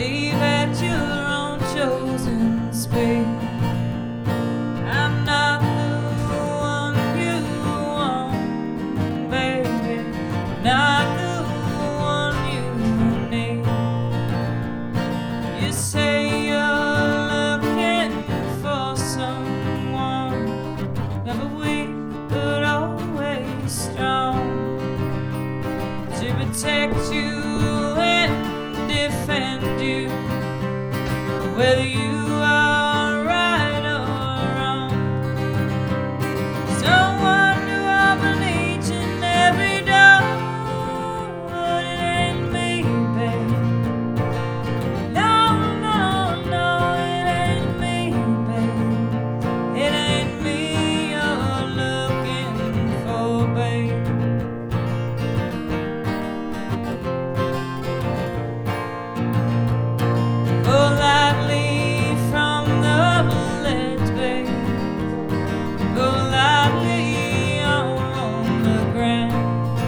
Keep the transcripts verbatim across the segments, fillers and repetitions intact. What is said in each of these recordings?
leave at your own chosen speed. I'm not the one you want, baby, not the one you need. You say you're looking for someone, never weak but always strong, to protect you and defend you, whether you are right or wrong. Someone to open each and every door, but it ain't me, babe. No, no, no, it ain't me, babe. It ain't me you're looking for, babe. Go lightly from the ledge, babe. Go lightly on the ground.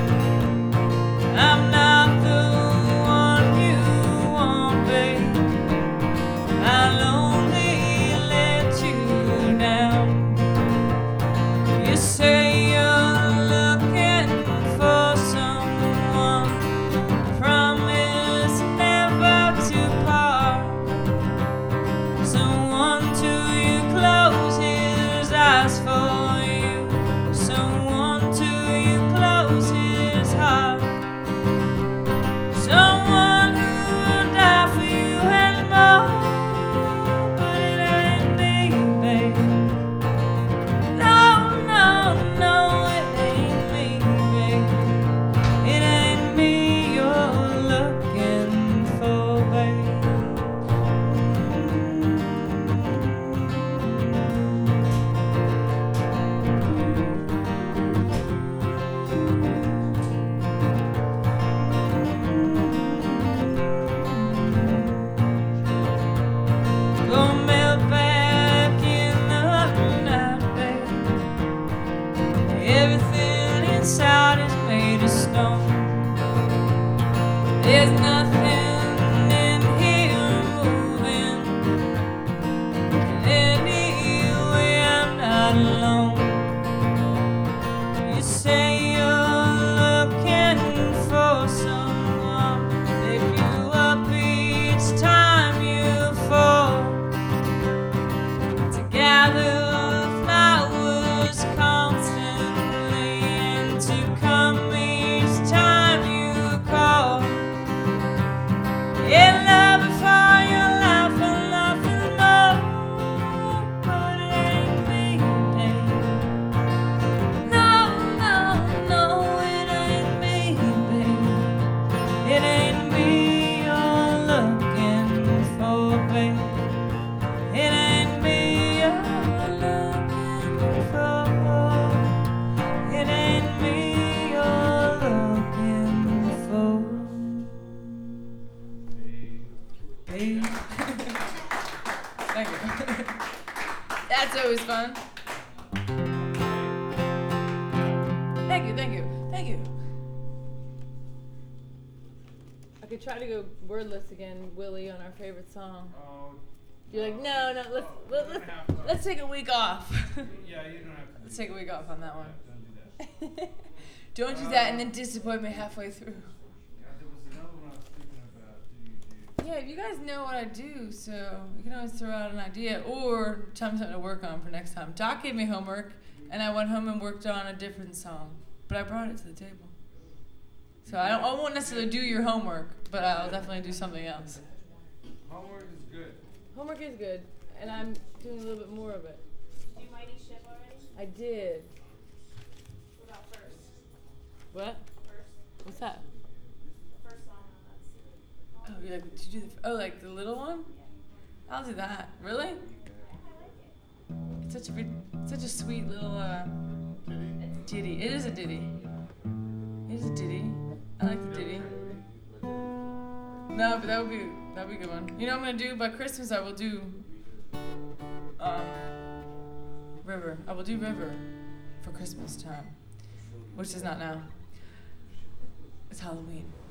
I'm not the one you want, babe. I'll only let you down. You say you're looking for someone, promise never to part. Someone to you close his eyes for you, someone to you close his heart, someone who will die for you and more, but it ain't me, babe. No, no, no, it ain't me, babe. It ain't me you're looking for, babe. Go melt back in the night, babe. Everything inside is made of stone. There's nothing in here moving. Anyway, I'm not alone. You say you're looking for someone, pick you up each time you fall, to gather flowers constantly and to come each time you call. In love before your life and nothing more, but it ain't me, babe. No, no, no, it ain't me, babe. It ain't me you're looking for, babe. It ain't me you're looking for. It ain't me you're looking for, babe. Thank you. That's always fun. Thank you, thank you, thank you. I could try to go wordless again, Willie, on our favorite song. Oh, You're like, no, no, let's Oh, let, you let's don't have to. let's take a week off. yeah, you don't have to. Let's take a week off on that one. Yeah, don't do that. Don't do that and then disappoint me halfway through. Yeah, there was another one I was thinking about. Do you do? Yeah, you guys know what I do, so you can always throw out an idea or tell me something to work on for next time. Doc gave me homework, and I went home and worked on a different song, but I brought it to the table. So I, don't, I won't necessarily do your homework, but I'll definitely do something else. Homework is good. Homework is good, and I'm doing a little bit more of it. Did you Mighty Ship already? I did. What about first? What? First? What's that? The first song on that C D. Oh, you like? Did you do the? Oh, like the little one? I'll do that. Really? Yeah, I like it. It's such a big, such a sweet little uh, ditty. It is a ditty. It is a ditty. I like the ditty. No, but that would be that would be a good one. You know what I'm gonna do by Christmas? I will do um, River. I will do River for Christmas time, which is not now. It's Halloween.